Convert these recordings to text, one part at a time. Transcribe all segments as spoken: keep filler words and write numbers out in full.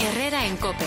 Herrera en COPE.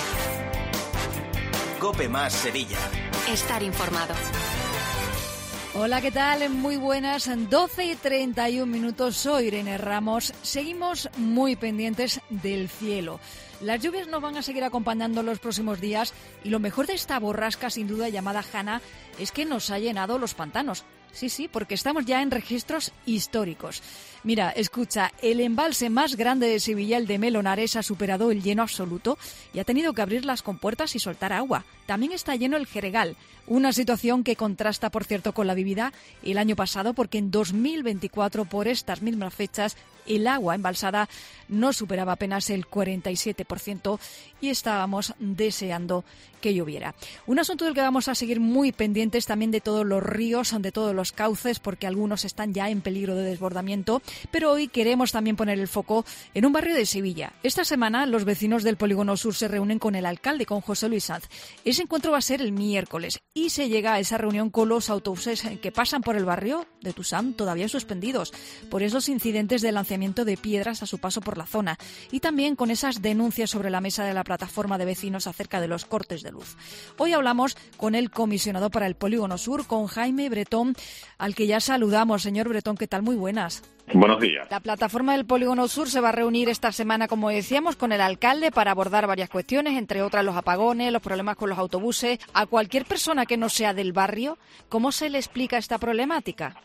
COPE más Sevilla. Estar informado. Hola, ¿qué tal? Muy buenas. doce y treinta y un minutos. Soy Irene Ramos. Seguimos muy pendientes del cielo. Las lluvias nos van a seguir acompañando los próximos días y lo mejor de esta borrasca, sin duda llamada Hanna, es que nos ha llenado los pantanos. Sí, sí, porque estamos ya en registros históricos. Mira, escucha, el embalse más grande de Sevilla, el de Melonares, ha superado el lleno absoluto y ha tenido que abrir las compuertas y soltar agua. También está lleno el Jeregal, una situación que contrasta, por cierto, con la vivida el año pasado, porque en dos mil veinticuatro, por estas mismas fechas, el agua embalsada no superaba apenas el cuarenta y siete por ciento y estábamos deseando que lloviera. Un asunto del que vamos a seguir muy pendientes también de todos los ríos, de todos los cauces, porque algunos están ya en peligro de desbordamiento, pero hoy queremos también poner el foco en un barrio de Sevilla. Esta semana los vecinos del Polígono Sur se reúnen con el alcalde, con José Luis Sanz. Ese encuentro va a ser el miércoles y se llega a esa reunión con los autobuses que pasan por el barrio de Tusam todavía suspendidos por esos incidentes de lanzamiento de piedras a su paso por la zona y también con esas denuncias sobre la mesa de la plataforma de vecinos acerca de los cortes de luz. Hoy hablamos con el comisionado para el Polígono Sur, con Jaime Bretón, al que ya saludamos. Señor Bretón, ¿qué tal? Muy buenas. Buenos días. La plataforma del Polígono Sur se va a reunir esta semana, como decíamos, con el alcalde para abordar varias cuestiones, entre otras los apagones, los problemas con los autobuses. A cualquier persona que no sea del barrio, ¿cómo se le explica esta problemática?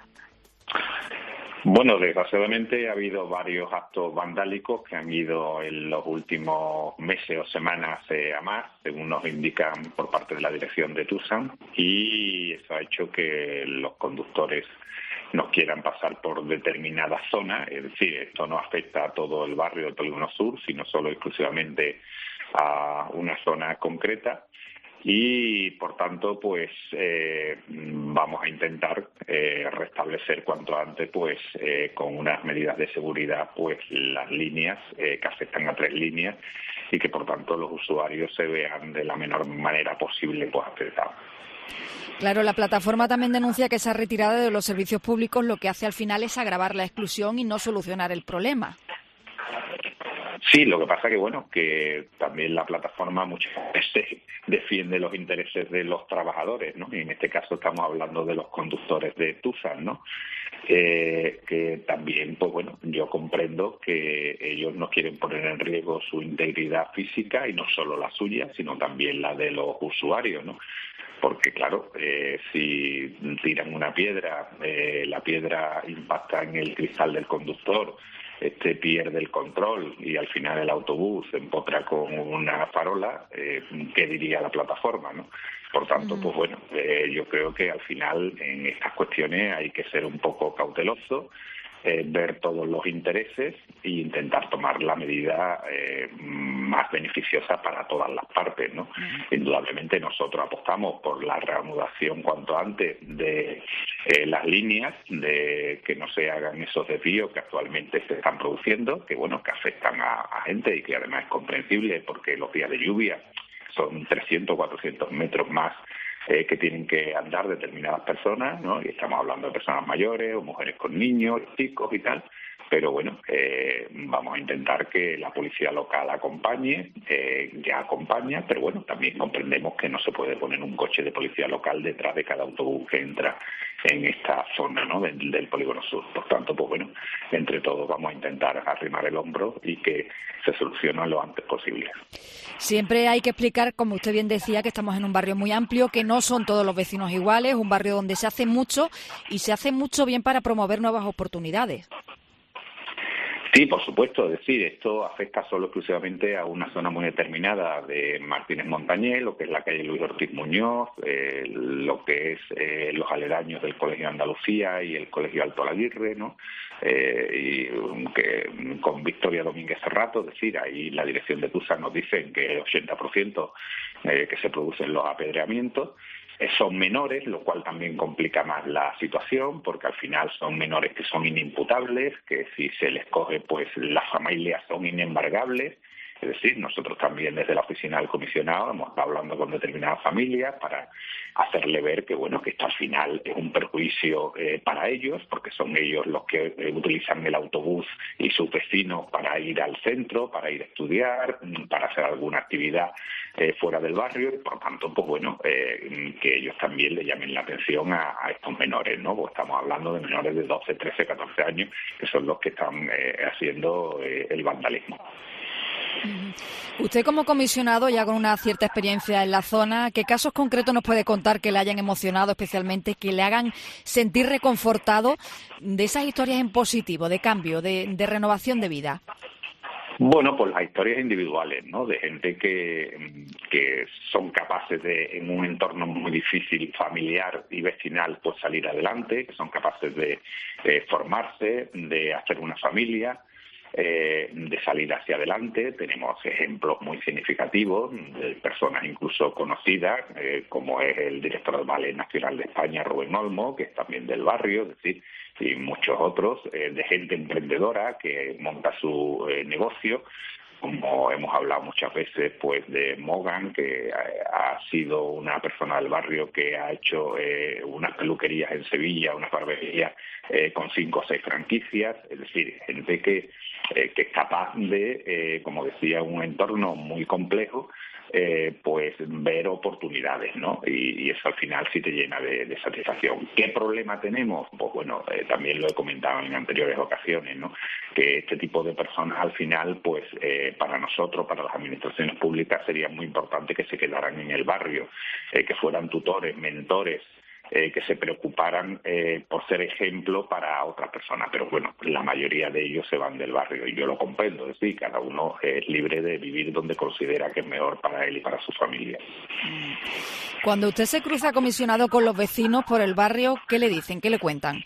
Bueno, desgraciadamente ha habido varios actos vandálicos que han ido en los últimos meses o semanas eh, a más, según nos indican por parte de la dirección de Tusam, y eso ha hecho que los conductores no quieran pasar por determinadas zonas. Es decir, esto no afecta a todo el barrio del Polígono Sur, sino solo exclusivamente a una zona concreta. Y, por tanto, pues eh, vamos a intentar eh, restablecer cuanto antes, pues eh, con unas medidas de seguridad, pues las líneas eh, que afectan a tres líneas y que, por tanto, los usuarios se vean de la menor manera posible pues afectados. Claro, la plataforma también denuncia que esa retirada de los servicios públicos lo que hace al final es agravar la exclusión y no solucionar el problema. Sí, lo que pasa que, bueno, que también la plataforma muchas veces defiende los intereses de los trabajadores, ¿no? Y en este caso estamos hablando de los conductores de Tusam, ¿no? Eh, que también, pues bueno, yo comprendo que ellos no quieren poner en riesgo su integridad física y no solo la suya, sino también la de los usuarios, ¿no? Porque, claro, eh, si tiran una piedra, eh, la piedra impacta en el cristal del conductor, este pierde el control y al final el autobús se empotra con una farola, eh, ¿qué diría la plataforma, no? Por tanto, pues bueno, eh, yo creo que al final en estas cuestiones hay que ser un poco cauteloso, eh, ver todos los intereses e intentar tomar la medida eh, más beneficiosa para todas las partes, ¿no? Uh-huh. Indudablemente nosotros apostamos por la reanudación cuanto antes de eh, las líneas, de que no se hagan esos desvíos que actualmente se están produciendo, que bueno, que afectan a, a gente y que además es comprensible porque los días de lluvia son trescientos, cuatrocientos metros más Eh, que tienen que andar determinadas personas, ¿no? Y estamos hablando de personas mayores o mujeres con niños, chicos y tal. Pero bueno, eh, vamos a intentar que la policía local acompañe, eh, ya acompaña, pero bueno, también comprendemos que no se puede poner un coche de policía local detrás de cada autobús que entra en esta zona, ¿no? del, del Polígono Sur. Por tanto, pues bueno, entre todos vamos a intentar arrimar el hombro y que se solucione lo antes posible. Siempre hay que explicar, como usted bien decía, que estamos en un barrio muy amplio, que no son todos los vecinos iguales, un barrio donde se hace mucho y se hace mucho bien para promover nuevas oportunidades. Sí, por supuesto, es decir, esto afecta solo exclusivamente a una zona muy determinada de Martínez Montañés, lo que es la calle Luis Ortiz Muñoz, eh, lo que es eh, los aledaños del Colegio de Andalucía y el Colegio Alto Laguirre, ¿no? Eh, y que con Victoria Domínguez Cerrato, es decir, ahí la dirección de Tusam nos dicen que el ochenta por ciento eh, que se producen los apedreamientos son menores, lo cual también complica más la situación, porque al final son menores que son inimputables, que si se les coge, pues las familias son inembargables Es decir, nosotros también desde la oficina del comisionado hemos estado hablando con determinadas familias para hacerle ver que, bueno, que esto al final es un perjuicio eh, para ellos, porque son ellos los que eh, utilizan el autobús y sus vecinos para ir al centro, para ir a estudiar, para hacer alguna actividad eh, fuera del barrio, y por tanto, pues bueno, eh, que ellos también le llamen la atención a, a estos menores, ¿no? Porque estamos hablando de menores de doce, trece, catorce años, que son los que están eh, haciendo eh, el vandalismo. Usted como comisionado, ya con una cierta experiencia en la zona, ¿qué casos concretos nos puede contar que le hayan emocionado especialmente, que le hagan sentir reconfortado de esas historias en positivo, de cambio, de, de renovación de vida? Bueno, pues las historias individuales, ¿no? De gente que, que son capaces de, en un entorno muy difícil, familiar y vecinal, pues salir adelante, que son capaces de eh, formarse, de hacer una familia, Eh, de salir hacia adelante. Tenemos ejemplos muy significativos de personas incluso conocidas, eh, como es el director del Ballet Nacional de España, Rubén Olmo, que es también del barrio, es decir, y muchos otros, eh, de gente emprendedora que monta su eh, negocio, como hemos hablado muchas veces, pues de Mogan, que ha sido una persona del barrio que ha hecho eh, unas peluquerías en Sevilla, unas barberías eh, con cinco o seis franquicias, es decir, gente que, eh, que es capaz de, eh, como decía, un entorno muy complejo, eh, pues ver oportunidades, ¿no? Y, y eso al final sí te llena de, de satisfacción. ¿Qué problema tenemos? Pues bueno, eh, también lo he comentado en anteriores ocasiones, ¿no? Que este tipo de personas al final, pues eh, para nosotros, para las administraciones públicas, sería muy importante que se quedaran en el barrio, eh, que fueran tutores, mentores, Eh, que se preocuparan eh, por ser ejemplo para otras personas, pero bueno, la mayoría de ellos se van del barrio y yo lo comprendo, es decir, cada uno es libre de vivir donde considera que es mejor para él y para su familia. Cuando usted se cruza, comisionado, con los vecinos por el barrio, ¿qué le dicen? ¿Qué le cuentan?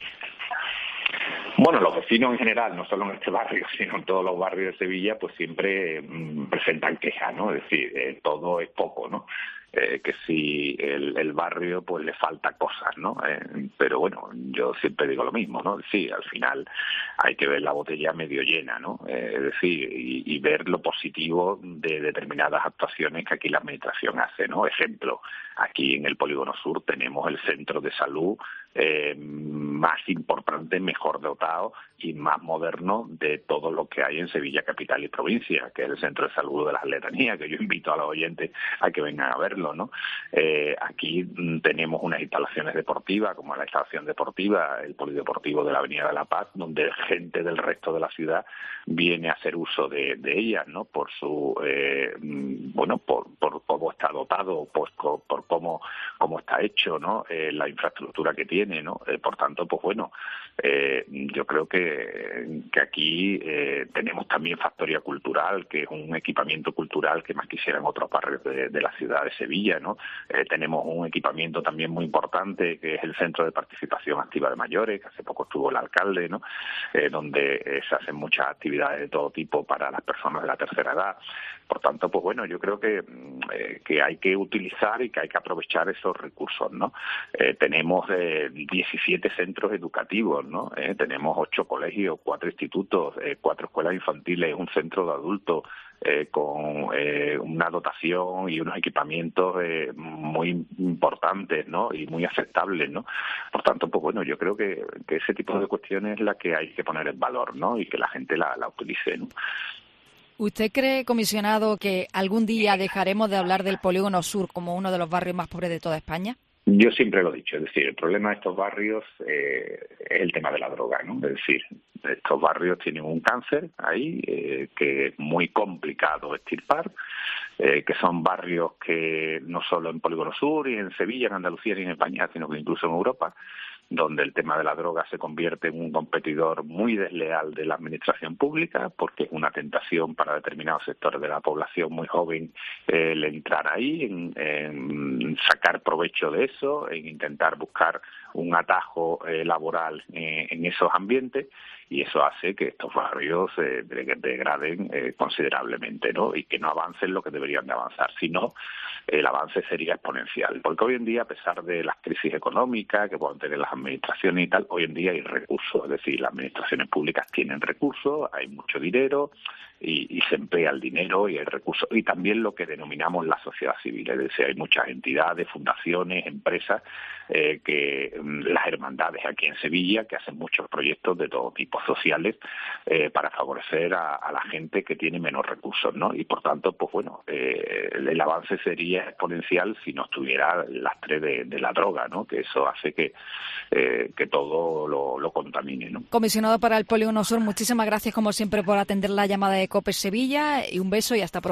Bueno, los vecinos en general, no solo en este barrio, sino en todos los barrios de Sevilla, pues siempre mmm, presentan quejas, ¿no? Es decir, eh, todo es poco, ¿no? Eh, que si el, el barrio pues le falta cosas, ¿no? Eh, pero bueno, yo siempre digo lo mismo, ¿no? Sí, al final hay que ver la botella medio llena, ¿no? Eh, es decir, y, y ver lo positivo de determinadas actuaciones que aquí la administración hace, ¿no? Ejemplo, aquí en el Polígono Sur tenemos el centro de salud eh, más importante, mejor dotado y más moderno de todo lo que hay en Sevilla capital y provincia, que es el centro de salud de las Letanías, que yo invito a los oyentes a que vengan a verlo, ¿no? Eh, aquí tenemos unas instalaciones deportivas, como la instalación deportiva, el polideportivo de la Avenida de la Paz, donde gente del resto de la ciudad viene a hacer uso de, de ellas, ¿no? Por su, eh, bueno, por, por cómo está dotado, por, por cómo, cómo está hecho, ¿no? Eh, la infraestructura que tiene, ¿no? Eh, por tanto, pues bueno, eh, yo creo que, que aquí eh, tenemos también Factoría Cultural, que es un equipamiento cultural que más quisieran otros barrios de, de la ciudad de Sevilla, ¿no? Eh, tenemos un equipamiento también muy importante, que es el Centro de Participación Activa de Mayores, que hace poco estuvo el alcalde, ¿no? Eh, donde eh, se hacen muchas actividades de todo tipo para las personas de la tercera edad. Por tanto, pues bueno, yo creo que, eh, que hay que utilizar y que hay que aprovechar esos recursos, ¿no? Eh, tenemos eh, diecisiete centros educativos, ¿no? Eh, tenemos ocho colegios, cuatro institutos, eh, cuatro escuelas infantiles, un centro de adultos, eh, con eh, una dotación y unos equipamientos eh, muy importantes, ¿no? Y muy aceptables, ¿no? Por tanto, pues bueno, yo creo que, que ese tipo de cuestiones es la que hay que poner en valor, ¿no? Y que la gente la, la utilice, ¿no? ¿Usted cree, comisionado, que algún día dejaremos de hablar del Polígono Sur como uno de los barrios más pobres de toda España? Yo siempre lo he dicho, es decir, el problema de estos barrios eh, es el tema de la droga, ¿no? Es decir, estos barrios tienen un cáncer ahí eh, que es muy complicado extirpar, eh, que son barrios que no solo en Polígono Sur y en Sevilla, en Andalucía y en España, sino que incluso en Europa, donde el tema de la droga se convierte en un competidor muy desleal de la administración pública, porque es una tentación para determinados sectores de la población muy joven eh, el entrar ahí, en, en sacar provecho de eso, en intentar buscar un atajo eh, laboral eh, en esos ambientes, y eso hace que estos barrios eh, degraden eh, considerablemente, ¿no? Y que no avancen lo que deberían de avanzar. Si no, el avance sería exponencial. Porque hoy en día, a pesar de las crisis económicas que puedan tener las administraciones y tal, hoy en día hay recursos. Es decir, las administraciones públicas tienen recursos, hay mucho dinero y, y se emplea el dinero y el recurso, y también lo que denominamos la sociedad civil, es decir, hay muchas entidades, fundaciones, empresas, eh, que las hermandades aquí en Sevilla, que hacen muchos proyectos de todo tipo sociales eh, para favorecer a, a la gente que tiene menos recursos, ¿no? Y por tanto, pues bueno, eh, el, el avance sería exponencial si no estuviera el lastre de, de la droga, ¿no? Que eso hace que, eh, que todo lo, lo contamine, ¿no? Comisionado para el Polígono Sur, muchísimas gracias como siempre por atender la llamada de COPE Sevilla y un beso y hasta pronto.